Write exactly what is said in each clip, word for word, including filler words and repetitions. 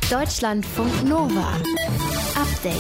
Deutschlandfunk Nova. Update.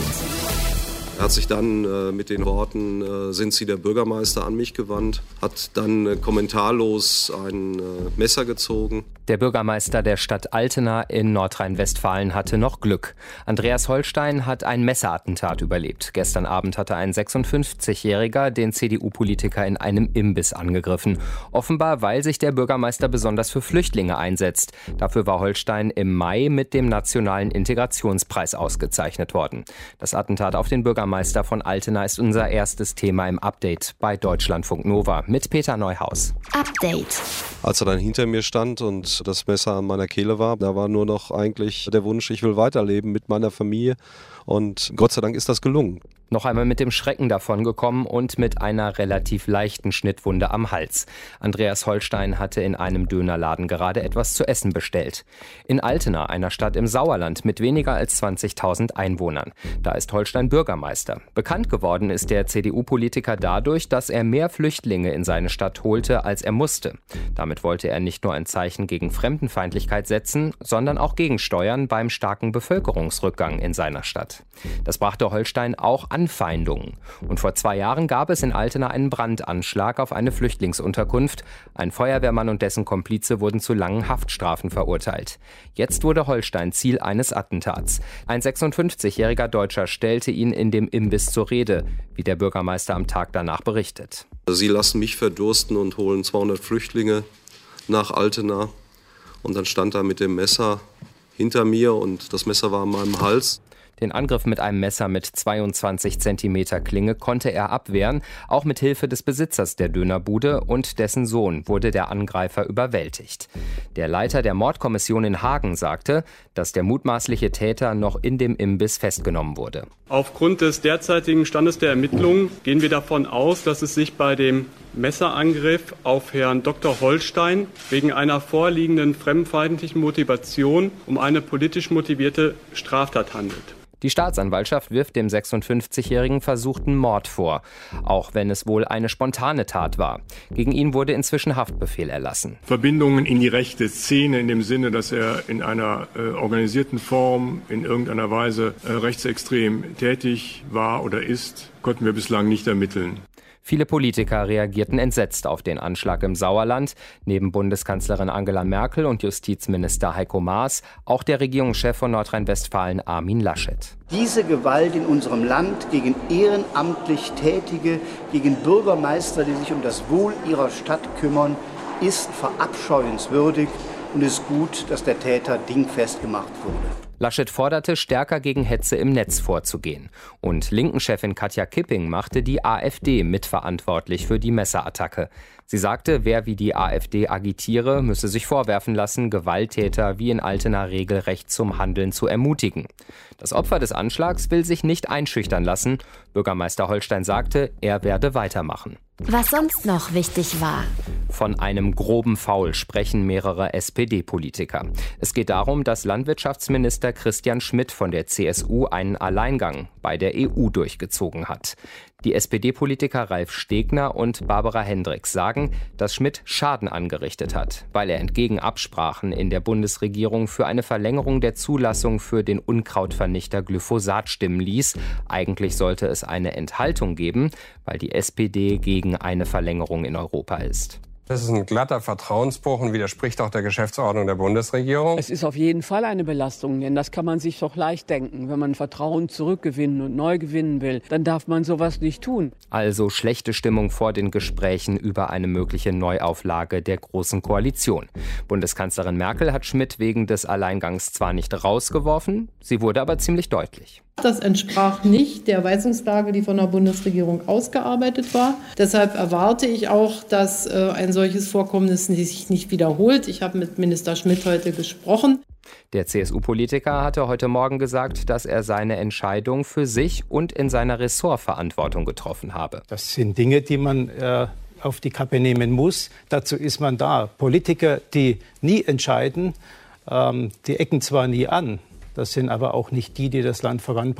Er hat sich dann äh, mit den Worten, äh, sind Sie der Bürgermeister, an mich gewandt, hat dann äh, kommentarlos ein äh, Messer gezogen. Der Bürgermeister der Stadt Altena in Nordrhein-Westfalen hatte noch Glück. Andreas Holstein hat ein Messerattentat überlebt. Gestern Abend hatte ein sechsundfünfzigjähriger den C D U-Politiker in einem Imbiss angegriffen. Offenbar, weil sich der Bürgermeister besonders für Flüchtlinge einsetzt. Dafür war Holstein im Mai mit dem Nationalen Integrationspreis ausgezeichnet worden. Das Attentat auf den Bürgermeister von Altena ist unser erstes Thema im Update bei Deutschlandfunk Nova mit Peter Neuhaus. Update. Als er dann hinter mir stand und das Messer an meiner Kehle war, da war nur noch eigentlich der Wunsch, ich will weiterleben mit meiner Familie, und Gott sei Dank ist das gelungen. Noch einmal mit dem Schrecken davongekommen und mit einer relativ leichten Schnittwunde am Hals. Andreas Holstein hatte in einem Dönerladen gerade etwas zu essen bestellt. In Altena, einer Stadt im Sauerland mit weniger als zwanzigtausend Einwohnern. Da ist Holstein Bürgermeister. Bekannt geworden ist der C D U-Politiker dadurch, dass er mehr Flüchtlinge in seine Stadt holte, als er musste. Damit wollte er nicht nur ein Zeichen gegen Fremdenfeindlichkeit setzen, sondern auch gegensteuern beim starken Bevölkerungsrückgang in seiner Stadt. Das brachte Holstein auch Anfeindungen. Und vor zwei Jahren gab es in Altena einen Brandanschlag auf eine Flüchtlingsunterkunft. Ein Feuerwehrmann und dessen Komplize wurden zu langen Haftstrafen verurteilt. Jetzt wurde Holstein Ziel eines Attentats. Ein sechsundfünfzigjähriger Deutscher stellte ihn in dem Imbiss zur Rede, wie der Bürgermeister am Tag danach berichtet. Sie lassen mich verdursten und holen zweihundert Flüchtlinge nach Altena. Und dann stand er mit dem Messer hinter mir und das Messer war an meinem Hals. Den Angriff mit einem Messer mit zweiundzwanzig Zentimeter Klinge konnte er abwehren. Auch mit Hilfe des Besitzers der Dönerbude und dessen Sohn wurde der Angreifer überwältigt. Der Leiter der Mordkommission in Hagen sagte, dass der mutmaßliche Täter noch in dem Imbiss festgenommen wurde. Aufgrund des derzeitigen Standes der Ermittlungen gehen wir davon aus, dass es sich bei dem Messerangriff auf Herrn Doktor Holstein wegen einer vorliegenden fremdenfeindlichen Motivation um eine politisch motivierte Straftat handelt. Die Staatsanwaltschaft wirft dem sechsundfünfzigjährigen versuchten Mord vor, auch wenn es wohl eine spontane Tat war. Gegen ihn wurde inzwischen Haftbefehl erlassen. Verbindungen in die rechte Szene in dem Sinne, dass er in einer äh, organisierten Form in irgendeiner Weise äh, rechtsextrem tätig war oder ist, konnten wir bislang nicht ermitteln. Viele Politiker reagierten entsetzt auf den Anschlag im Sauerland. Neben Bundeskanzlerin Angela Merkel und Justizminister Heiko Maas auch der Regierungschef von Nordrhein-Westfalen Armin Laschet. Diese Gewalt in unserem Land gegen ehrenamtlich Tätige, gegen Bürgermeister, die sich um das Wohl ihrer Stadt kümmern, ist verabscheuenswürdig und es ist gut, dass der Täter dingfest gemacht wurde. Laschet forderte, stärker gegen Hetze im Netz vorzugehen. Und Linken-Chefin Katja Kipping machte die AfD mitverantwortlich für die Messerattacke. Sie sagte, wer wie die AfD agitiere, müsse sich vorwerfen lassen, Gewalttäter wie in Altena regelrecht zum Handeln zu ermutigen. Das Opfer des Anschlags will sich nicht einschüchtern lassen. Bürgermeister Holstein sagte, er werde weitermachen. Was sonst noch wichtig war. Von einem groben Foul sprechen mehrere S P D-Politiker. Es geht darum, dass Landwirtschaftsminister Christian Schmidt von der C S U einen Alleingang bei der E U durchgezogen hat. Die S P D-Politiker Ralf Stegner und Barbara Hendricks sagen, dass Schmidt Schaden angerichtet hat, weil er entgegen Absprachen in der Bundesregierung für eine Verlängerung der Zulassung für den Unkrautvernichter Glyphosat stimmen ließ. Eigentlich sollte es eine Enthaltung geben, weil die S P D gegen eine Verlängerung in Europa ist. Das ist ein glatter Vertrauensbruch und widerspricht auch der Geschäftsordnung der Bundesregierung. Es ist auf jeden Fall eine Belastung, denn das kann man sich doch leicht denken. Wenn man Vertrauen zurückgewinnen und neu gewinnen will, dann darf man sowas nicht tun. Also schlechte Stimmung vor den Gesprächen über eine mögliche Neuauflage der Großen Koalition. Bundeskanzlerin Merkel hat Schmidt wegen des Alleingangs zwar nicht rausgeworfen, sie wurde aber ziemlich deutlich. Das entsprach nicht der Weisungslage, die von der Bundesregierung ausgearbeitet war. Deshalb erwarte ich auch, dass äh, ein solches Vorkommnis sich nicht wiederholt. Ich habe mit Minister Schmidt heute gesprochen. Der C S U-Politiker hatte heute Morgen gesagt, dass er seine Entscheidung für sich und in seiner Ressortverantwortung getroffen habe. Das sind Dinge, die man äh, auf die Kappe nehmen muss. Dazu ist man da. Politiker, die nie entscheiden, ähm, die ecken zwar nie an. Das sind aber auch nicht die, die das Land voranbringen.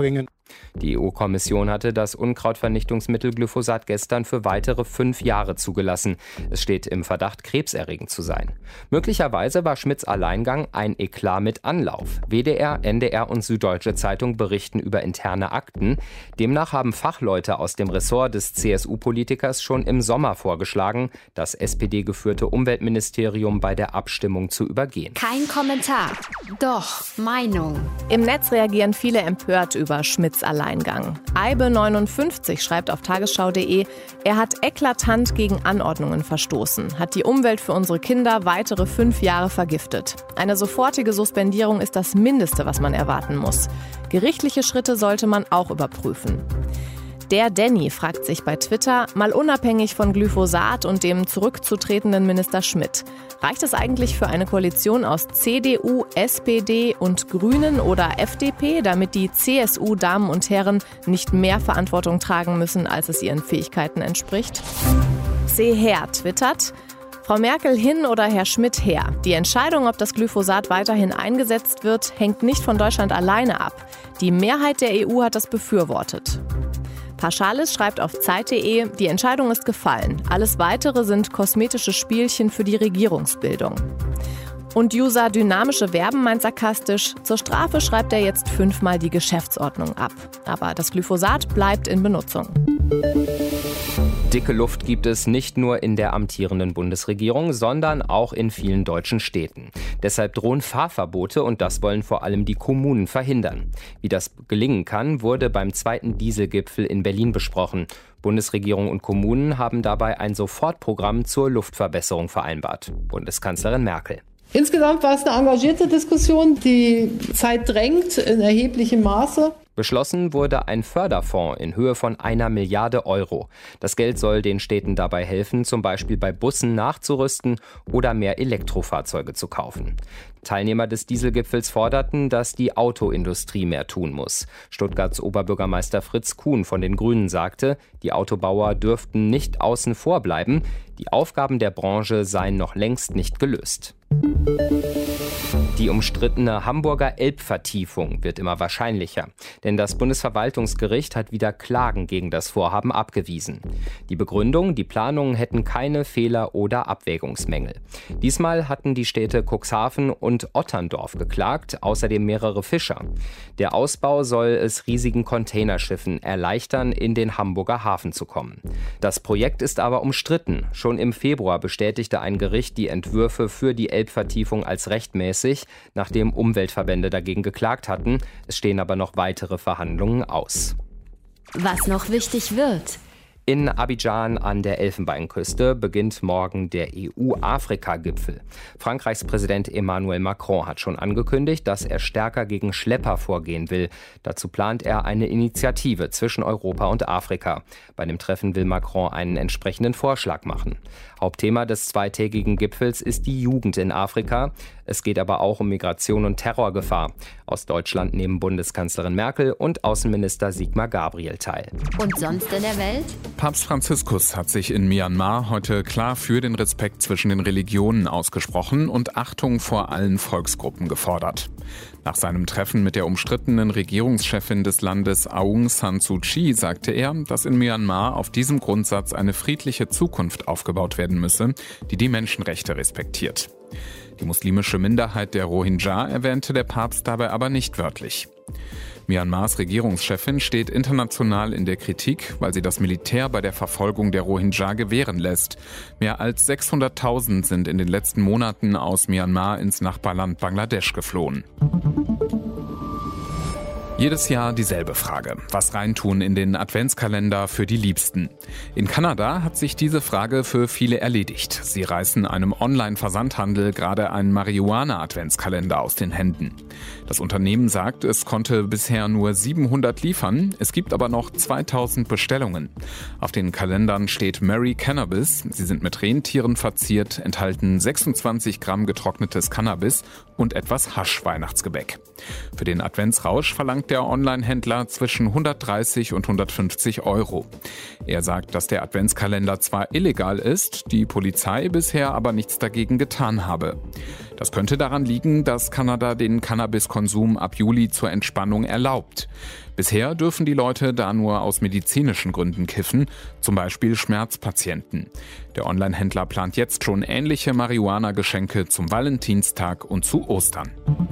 Die E U-Kommission hatte das Unkrautvernichtungsmittel Glyphosat gestern für weitere fünf Jahre zugelassen. Es steht im Verdacht, krebserregend zu sein. Möglicherweise war Schmidts Alleingang ein Eklat mit Anlauf. W D R, N D R und Süddeutsche Zeitung berichten über interne Akten. Demnach haben Fachleute aus dem Ressort des C S U-Politikers schon im Sommer vorgeschlagen, das S P D-geführte Umweltministerium bei der Abstimmung zu übergehen. Kein Kommentar, doch Meinung. Im Netz reagieren viele empört über Schmidts Alleingang. Eibe neunundfünfzig schreibt auf tagesschau punkt de, er hat eklatant gegen Anordnungen verstoßen, hat die Umwelt für unsere Kinder weitere fünf Jahre vergiftet. Eine sofortige Suspendierung ist das Mindeste, was man erwarten muss. Gerichtliche Schritte sollte man auch überprüfen. Der Danny fragt sich bei Twitter, mal unabhängig von Glyphosat und dem zurückzutretenden Minister Schmidt, reicht es eigentlich für eine Koalition aus C D U, S P D und Grünen oder F D P, damit die C S U-Damen und Herren nicht mehr Verantwortung tragen müssen, als es ihren Fähigkeiten entspricht? C. Herr twittert, Frau Merkel hin oder Herr Schmidt her. Die Entscheidung, ob das Glyphosat weiterhin eingesetzt wird, hängt nicht von Deutschland alleine ab. Die Mehrheit der E U hat das befürwortet. Paschalis schreibt auf Zeit punkt de, die Entscheidung ist gefallen. Alles Weitere sind kosmetische Spielchen für die Regierungsbildung. Und User dynamische Verben meint sarkastisch, zur Strafe schreibt er jetzt fünfmal die Geschäftsordnung ab. Aber das Glyphosat bleibt in Benutzung. Dicke Luft gibt es nicht nur in der amtierenden Bundesregierung, sondern auch in vielen deutschen Städten. Deshalb drohen Fahrverbote und das wollen vor allem die Kommunen verhindern. Wie das gelingen kann, wurde beim zweiten Dieselgipfel in Berlin besprochen. Bundesregierung und Kommunen haben dabei ein Sofortprogramm zur Luftverbesserung vereinbart. Bundeskanzlerin Merkel. Insgesamt war es eine engagierte Diskussion. Die Zeit drängt in erheblichem Maße. Beschlossen wurde ein Förderfonds in Höhe von einer Milliarde Euro. Das Geld soll den Städten dabei helfen, zum Beispiel bei Bussen nachzurüsten oder mehr Elektrofahrzeuge zu kaufen. Teilnehmer des Dieselgipfels forderten, dass die Autoindustrie mehr tun muss. Stuttgarts Oberbürgermeister Fritz Kuhn von den Grünen sagte, die Autobauer dürften nicht außen vor bleiben. Die Aufgaben der Branche seien noch längst nicht gelöst. Die umstrittene Hamburger Elbvertiefung wird immer wahrscheinlicher, denn das Bundesverwaltungsgericht hat wieder Klagen gegen das Vorhaben abgewiesen. Die Begründung, die Planungen hätten keine Fehler oder Abwägungsmängel. Diesmal hatten die Städte Cuxhaven und Otterndorf geklagt, außerdem mehrere Fischer. Der Ausbau soll es riesigen Containerschiffen erleichtern, in den Hamburger Hafen zu kommen. Das Projekt ist aber umstritten. Schon im Februar bestätigte ein Gericht die Entwürfe für die Elbvertiefung als rechtmäßig, nachdem Umweltverbände dagegen geklagt hatten. Es stehen aber noch weitere Verhandlungen aus. Was noch wichtig wird. In Abidjan an der Elfenbeinküste beginnt morgen der E U-Afrika-Gipfel. Frankreichs Präsident Emmanuel Macron hat schon angekündigt, dass er stärker gegen Schlepper vorgehen will. Dazu plant er eine Initiative zwischen Europa und Afrika. Bei dem Treffen will Macron einen entsprechenden Vorschlag machen. Hauptthema des zweitägigen Gipfels ist die Jugend in Afrika. Es geht aber auch um Migration und Terrorgefahr. Aus Deutschland nehmen Bundeskanzlerin Merkel und Außenminister Sigmar Gabriel teil. Und sonst in der Welt? Papst Franziskus hat sich in Myanmar heute klar für den Respekt zwischen den Religionen ausgesprochen und Achtung vor allen Volksgruppen gefordert. Nach seinem Treffen mit der umstrittenen Regierungschefin des Landes Aung San Suu Kyi sagte er, dass in Myanmar auf diesem Grundsatz eine friedliche Zukunft aufgebaut werden müsse, die die Menschenrechte respektiert. Die muslimische Minderheit der Rohingya erwähnte der Papst dabei aber nicht wörtlich. Myanmars Regierungschefin steht international in der Kritik, weil sie das Militär bei der Verfolgung der Rohingya gewähren lässt. Mehr als sechshunderttausend sind in den letzten Monaten aus Myanmar ins Nachbarland Bangladesch geflohen. Jedes Jahr dieselbe Frage. Was reintun in den Adventskalender für die Liebsten? In Kanada hat sich diese Frage für viele erledigt. Sie reißen einem Online-Versandhandel gerade einen Marihuana-Adventskalender aus den Händen. Das Unternehmen sagt, es konnte bisher nur siebenhundert liefern. Es gibt aber noch zweitausend Bestellungen. Auf den Kalendern steht Merry Cannabis. Sie sind mit Rentieren verziert, enthalten sechsundzwanzig Gramm getrocknetes Cannabis und etwas Hasch-Weihnachtsgebäck. Für den Adventsrausch verlangt der Online-Händler zwischen hundertdreißig und hundertfünfzig Euro. Er sagt, dass der Adventskalender zwar illegal ist, die Polizei bisher aber nichts dagegen getan habe. Das könnte daran liegen, dass Kanada den Cannabiskonsum ab Juli zur Entspannung erlaubt. Bisher dürfen die Leute da nur aus medizinischen Gründen kiffen, zum Beispiel Schmerzpatienten. Der Onlinehändler plant jetzt schon ähnliche Marihuana-Geschenke zum Valentinstag und zu Ostern.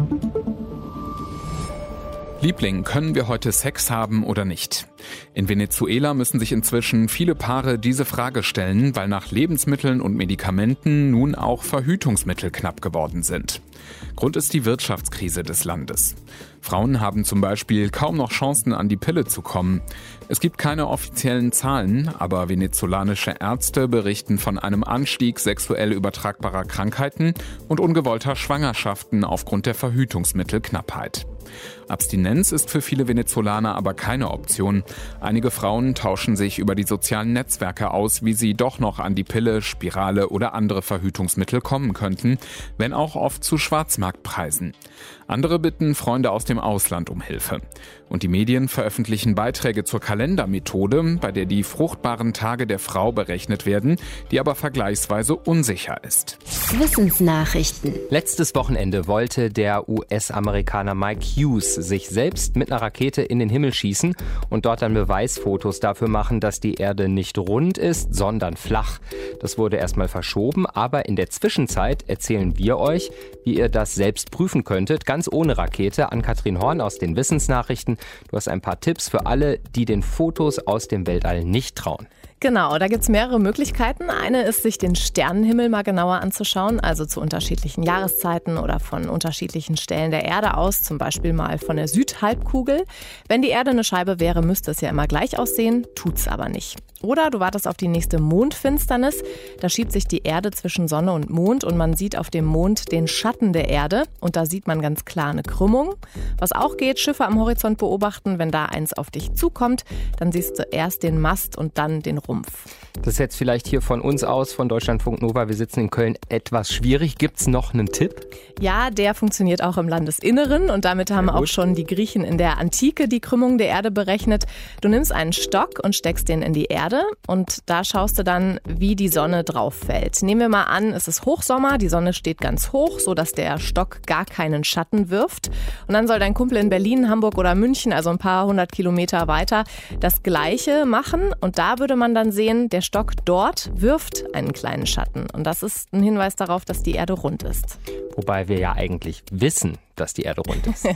Liebling, können wir heute Sex haben oder nicht? In Venezuela müssen sich inzwischen viele Paare diese Frage stellen, weil nach Lebensmitteln und Medikamenten nun auch Verhütungsmittel knapp geworden sind. Grund ist die Wirtschaftskrise des Landes. Frauen haben zum Beispiel kaum noch Chancen, an die Pille zu kommen. Es gibt keine offiziellen Zahlen, aber venezolanische Ärzte berichten von einem Anstieg sexuell übertragbarer Krankheiten und ungewollter Schwangerschaften aufgrund der Verhütungsmittelknappheit. Abstinenz ist für viele Venezolaner aber keine Option. Einige Frauen tauschen sich über die sozialen Netzwerke aus, wie sie doch noch an die Pille, Spirale oder andere Verhütungsmittel kommen könnten, wenn auch oft zu Schwarzmarktpreisen. Andere bitten Freunde aus dem Ausland um Hilfe. Und die Medien veröffentlichen Beiträge zur Kalendermethode, bei der die fruchtbaren Tage der Frau berechnet werden, die aber vergleichsweise unsicher ist. Wissensnachrichten. Letztes Wochenende wollte der U S-Amerikaner Mike Hughes sich selbst mit einer Rakete in den Himmel schießen und dort dann Beweisfotos dafür machen, dass die Erde nicht rund ist, sondern flach. Das wurde erstmal verschoben, aber in der Zwischenzeit erzählen wir euch, wie ihr das selbst prüfen könntet, ganz ohne Rakete. Ann-Kathrin Horn aus den Wissensnachrichten. Du hast ein paar Tipps für alle, die den Fotos aus dem Weltall nicht trauen. Genau, da gibt es mehrere Möglichkeiten. Eine ist, sich den Sternenhimmel mal genauer anzuschauen, also zu unterschiedlichen Jahreszeiten oder von unterschiedlichen Stellen der Erde aus, zum Beispiel mal von der Südhalbkugel. Wenn die Erde eine Scheibe wäre, müsste es ja immer gleich aussehen, tut's aber nicht. Oder du wartest auf die nächste Mondfinsternis. Da schiebt sich die Erde zwischen Sonne und Mond und man sieht auf dem Mond den Schatten der Erde. Und da sieht man ganz klar eine Krümmung. Was auch geht, Schiffe am Horizont beobachten. Wenn da eins auf dich zukommt, dann siehst du erst den Mast und dann den Rumpf. Das ist jetzt vielleicht hier von uns aus, von Deutschlandfunk Nova. Wir sitzen in Köln, etwas schwierig. Gibt es noch einen Tipp? Ja, der funktioniert auch im Landesinneren. Und damit haben auch schon die Griechen in der Antike die Krümmung der Erde berechnet. Du nimmst einen Stock und steckst den in die Erde. Und da schaust du dann, wie die Sonne drauf fällt. Nehmen wir mal an, es ist Hochsommer, die Sonne steht ganz hoch, sodass der Stock gar keinen Schatten wirft. Und dann soll dein Kumpel in Berlin, Hamburg oder München, also ein paar hundert Kilometer weiter, das Gleiche machen. Und da würde man dann sehen, der Stock dort wirft einen kleinen Schatten. Und das ist ein Hinweis darauf, dass die Erde rund ist. Wobei wir ja eigentlich wissen, dass die Erde rund ist.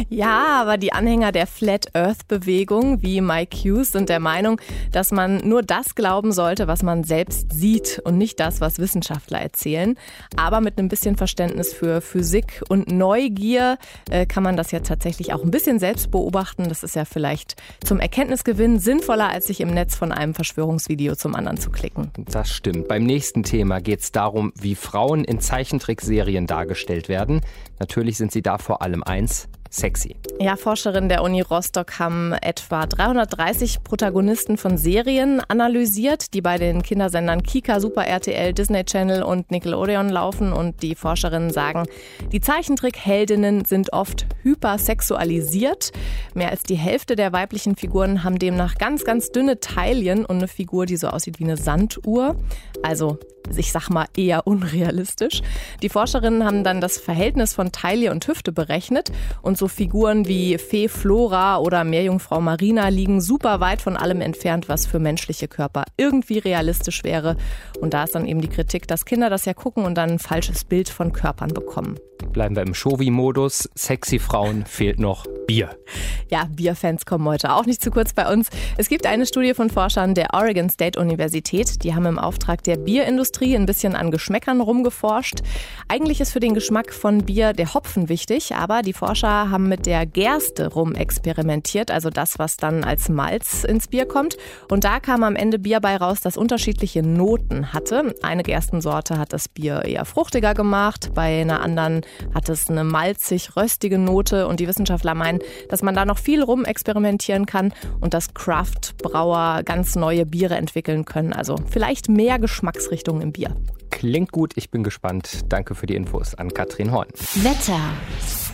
Ja, aber die Anhänger der Flat Earth Bewegung wie Mike Hughes sind der Meinung, dass man nur das glauben sollte, was man selbst sieht und nicht das, was Wissenschaftler erzählen. Aber mit einem bisschen Verständnis für Physik und Neugier äh, kann man das ja tatsächlich auch ein bisschen selbst beobachten. Das ist ja vielleicht zum Erkenntnisgewinn sinnvoller, als sich im Netz von einem Verschwörungsvideo zum anderen zu klicken. Das stimmt. Beim nächsten Thema geht es darum, wie Frauen in Zeichentrickserien dargestellt werden. Natürlich sind sie da vor allem eins: sexy. Ja, Forscherinnen der Uni Rostock haben etwa dreihundertdreißig Protagonisten von Serien analysiert, die bei den Kindersendern Kika, Super R T L, Disney Channel und Nickelodeon laufen. Und die Forscherinnen sagen, die Zeichentrickheldinnen sind oft hypersexualisiert. Mehr als die Hälfte der weiblichen Figuren haben demnach ganz, ganz dünne Taillen und eine Figur, die so aussieht wie eine Sanduhr. Also ich sag mal eher unrealistisch. Die Forscherinnen haben dann das Verhältnis von Taille und Hüfte berechnet und so Figuren wie Fee Flora oder Meerjungfrau Marina liegen super weit von allem entfernt, was für menschliche Körper irgendwie realistisch wäre. Und da ist dann eben die Kritik, dass Kinder das ja gucken und dann ein falsches Bild von Körpern bekommen. Bleiben wir im Shovi-Modus. Sexy Frauen fehlt noch Bier. Ja, Bierfans kommen heute auch nicht zu kurz bei uns. Es gibt eine Studie von Forschern der Oregon State Universität. Die haben im Auftrag der Bierindustrie ein bisschen an Geschmäckern rumgeforscht. Eigentlich ist für den Geschmack von Bier der Hopfen wichtig, aber die Forscher haben mit der Gerste rumexperimentiert, also das, was dann als Malz ins Bier kommt. Und da kam am Ende Bier bei raus, das unterschiedliche Noten hatte. Eine Gerstensorte hat das Bier eher fruchtiger gemacht, bei einer anderen hat es eine malzig-röstige Note. Und die Wissenschaftler meinen, dass man da noch viel rumexperimentieren kann und dass Craft-Brauer ganz neue Biere entwickeln können. Also vielleicht mehr Geschmacksrichtungen im Bier. Klingt gut, ich bin gespannt. Danke für die Infos an Katrin Horn. Wetter.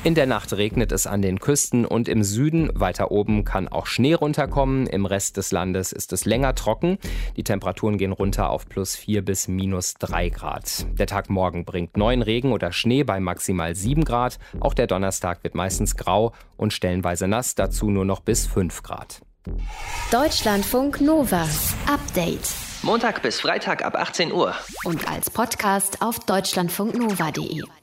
In der Nacht regnet es an den Küsten und im Süden. Weiter oben kann auch Schnee runterkommen. Im Rest des Landes ist es länger trocken. Die Temperaturen gehen runter auf plus vier bis minus drei Grad. Der Tag morgen bringt neuen Regen oder Schnee bei maximal sieben Grad. Auch der Donnerstag wird meistens grau und stellenweise nass, dazu nur noch bis fünf Grad. Deutschlandfunk Nova. Update. Montag bis Freitag ab achtzehn Uhr. Und als Podcast auf deutschlandfunknova punkt de.